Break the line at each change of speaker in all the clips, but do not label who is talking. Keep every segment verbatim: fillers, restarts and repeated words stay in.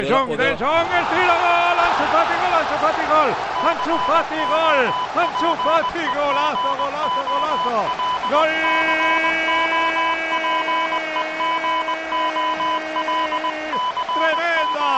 De Jong, de Jong, el tiro, gol, Ansu Fati, gol, Ansu Fati, gol, Ansu Fati, gol, Ansu Fati, golazo, golazo, golazo, gol. ¡Tremenda!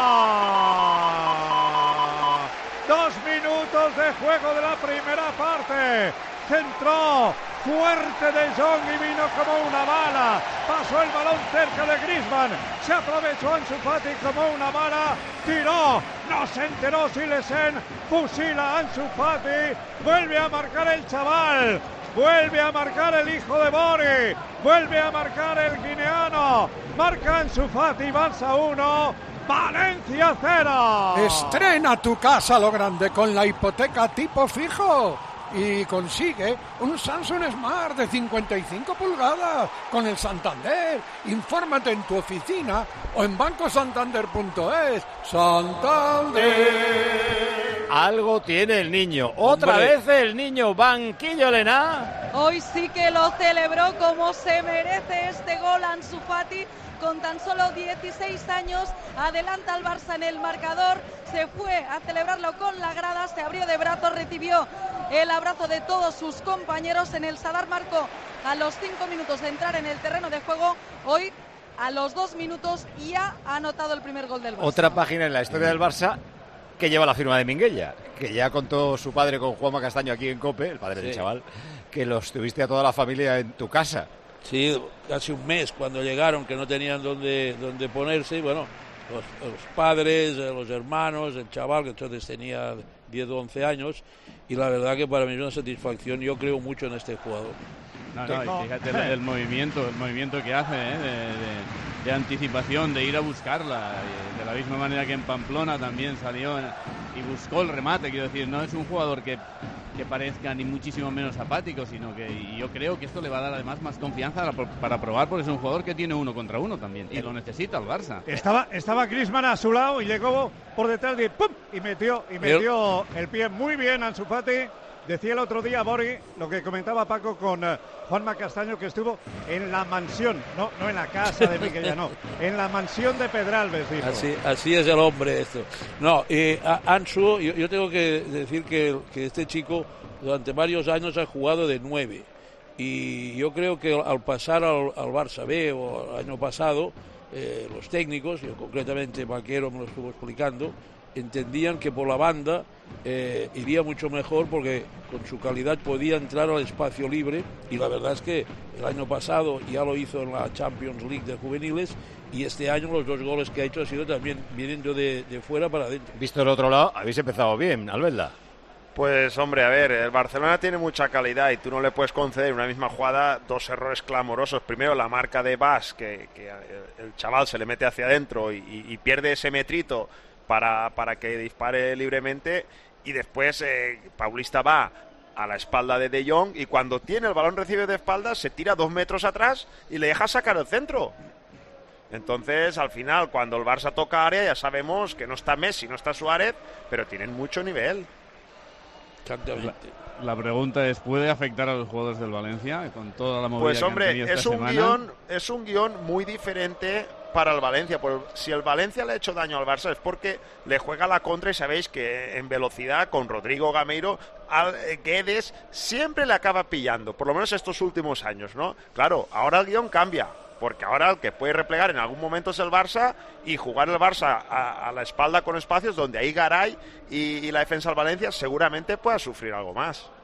Dos minutos de juego de la primera parte. Centró fuerte de Jong y vino como una bala. Pasó el balón cerca de Griezmann. Se aprovechó Ansu Fati como una bala. Tiró. No se enteró Silesen. Fusila Ansu Fati. Vuelve a marcar el chaval. Vuelve a marcar el hijo de Bori. Vuelve a marcar el guineano. Marca Ansu Fati. Barça uno. Valencia cero.
Estrena tu casa a lo grande con la hipoteca tipo fijo y consigue un Samsung Smart de cincuenta y cinco pulgadas con el Santander. Infórmate en tu oficina o en banco santander punto es. Santander.
Algo tiene el niño. Otra
Hombre.
vez el niño. Banquillo Lená.
Hoy sí que lo celebró como se merece este gol Ansu Fati. Con tan solo dieciséis años, adelanta al Barça en el marcador, se fue a celebrarlo con la grada, se abrió de brazos, recibió el abrazo de todos sus compañeros. En el Sadar marcó a los cinco minutos de entrar en el terreno de juego, hoy a los dos minutos ya ha anotado el primer gol del Barça.
Otra página en la historia del Barça que lleva la firma de Minguella, que ya contó su padre con Juanma Castaño aquí en COPE, el padre
Sí.
del chaval, que los tuviste a toda la familia en tu casa.
Sí, casi un mes cuando llegaron, que no tenían dónde, dónde ponerse. Y bueno, los, los padres, los hermanos, el chaval, que entonces tenía diez o once años. Y la verdad que para mí es una satisfacción. Yo creo mucho en este jugador.
No, no, y fíjate el, el movimiento, el movimiento que hace, ¿eh? de, de, de anticipación, de ir a buscarla. Y de la misma manera que en Pamplona también salió en, y buscó el remate. Quiero decir, no es un jugador que, que parezca ni muchísimo menos apático, sino que y yo creo que esto le va a dar además más confianza para, para probar, porque es un jugador que tiene uno contra uno también, y lo necesita el Barça.
Estaba, estaba Griezmann a su lado y llegó por detrás de ¡pum! y metió, y metió el pie muy bien Ansu Fati. Decía el otro día Bori, lo que comentaba Paco con uh, Juanma Castaño, que estuvo en la mansión, no, no en la casa de Miguel, no, en la mansión de Pedralbes, dijo.
Así, así es el hombre esto. No, eh, a Ansu, yo, yo tengo que decir que, que este chico durante varios años ha jugado de nueve. Y yo creo que al pasar al, al Barça B o el año pasado, eh, los técnicos, yo concretamente Vaquero me lo estuvo explicando, entendían que por la banda eh, iría mucho mejor porque con su calidad podía entrar al espacio libre, y la verdad es que el año pasado ya lo hizo en la Champions League de juveniles, y este año los dos goles que ha hecho ha sido también viniendo de, de fuera para adentro.
Visto el otro lado, habéis empezado bien, Albelda.
Pues hombre, a ver, el Barcelona tiene mucha calidad y tú no le puedes conceder en una misma jugada dos errores clamorosos. Primero la marca de Bas, que, que el chaval se le mete hacia adentro y, y, y pierde ese metrito para, para que dispare libremente, y después eh, Paulista va a la espalda de De Jong y cuando tiene el balón recibe de espaldas se tira dos metros atrás y le deja sacar el centro. Entonces al final cuando el Barça toca área ya sabemos que no está Messi, no está Suárez, pero tienen mucho nivel.
La, la pregunta es, ¿puede afectar a los jugadores del Valencia con toda la movida
Pues hombre,
que han tenido
es
esta
un
semana?
guión, es un guión muy diferente para el Valencia. Pues si el Valencia le ha hecho daño al Barça es porque le juega la contra, y sabéis que en velocidad con Rodrigo Gameiro al Guedes siempre le acaba pillando, por lo menos estos últimos años, ¿no? Claro, ahora el guión cambia, porque ahora el que puede replegar en algún momento es el Barça, y jugar el Barça a, a la espalda con espacios donde ahí Garay y, y la defensa del Valencia seguramente pueda sufrir algo más.